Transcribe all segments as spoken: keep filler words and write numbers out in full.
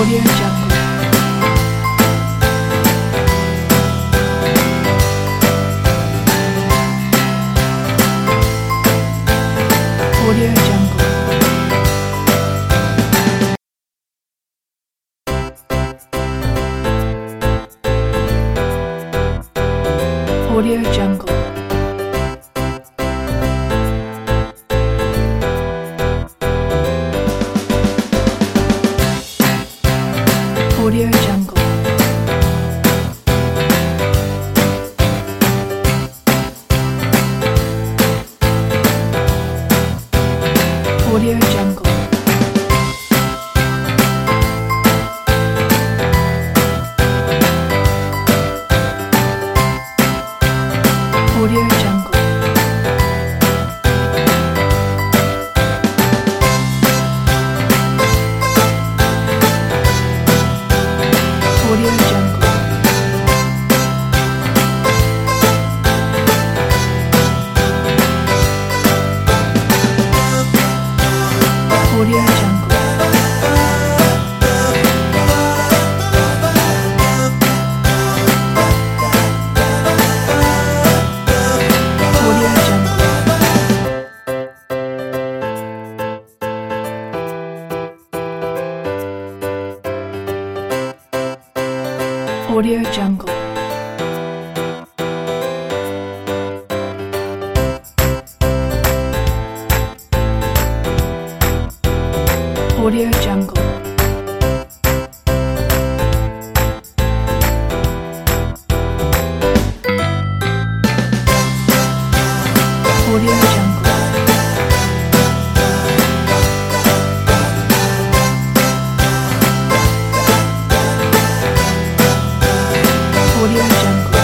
Audio Jungle. Audio Jungle. Audio Jungle. Audio Jungle. Audio Jungle. Audio Jungle. Audio Jungle. Audio Jungle. Audio Jungle. Audio Jungle. Audio Jungle. Audio Jungle. Audio Jungle.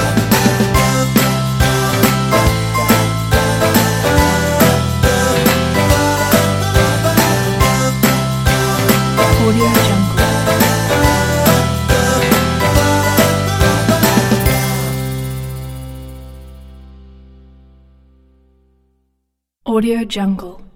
Audio Jungle. Audio Jungle.